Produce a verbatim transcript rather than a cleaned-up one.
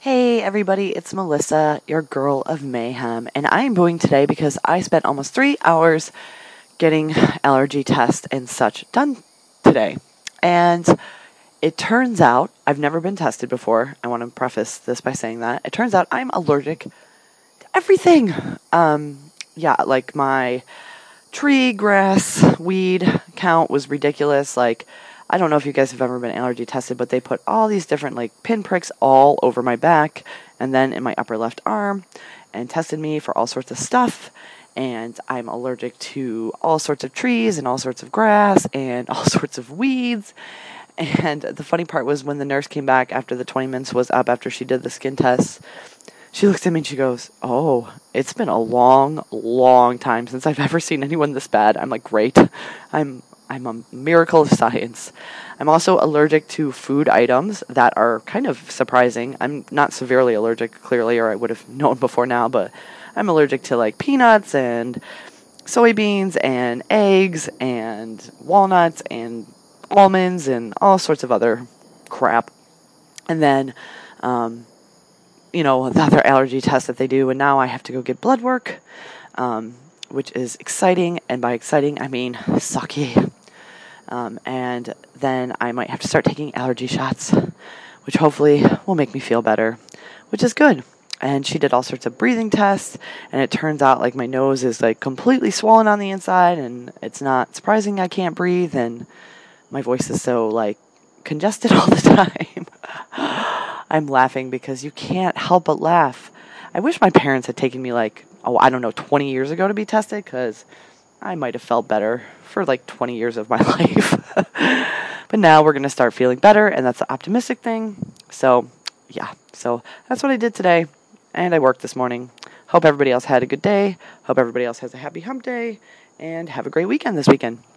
Hey everybody, it's Melissa, your girl of mayhem, and I am booing today because I spent almost three hours getting allergy tests and such done today. And it turns out, I've never been tested before. I want to preface this by saying that. It turns out I'm allergic to everything. Um, yeah, like my tree, grass, weed count was ridiculous. Like, I don't know if you guys have ever been allergy tested, but they put all these different like pinpricks all over my back and then in my upper left arm and tested me for all sorts of stuff. And I'm allergic to all sorts of trees and all sorts of grass and all sorts of weeds. And the funny part was when the nurse came back after the twenty minutes was up after she did the skin test, she looks at me and she goes, "Oh, it's been a long, long time since I've ever seen anyone this bad." I'm like, "Great. I'm I'm a miracle of science." I'm also allergic to food items that are kind of surprising. I'm not severely allergic, clearly, or I would have known before now, but I'm allergic to like peanuts and soybeans and eggs and walnuts and almonds and all sorts of other crap. And then, um, you know, the other allergy tests that they do, and now I have to go get blood work, um, which is exciting, and by exciting, I mean sucky. Um, and then I might have to start taking allergy shots, which hopefully will make me feel better, which is good. And she did all sorts of breathing tests, and it turns out like my nose is like completely swollen on the inside, and it's not surprising I can't breathe, and my voice is so like congested all the time. I'm laughing because you can't help but laugh. I wish my parents had taken me like, oh, I don't know, twenty years ago to be tested, because I might have felt better for like twenty years of my life. But now we're going to start feeling better, and that's the optimistic thing. So, yeah. So that's what I did today, and I worked this morning. Hope everybody else had a good day. Hope everybody else has a happy hump day, and have a great weekend this weekend.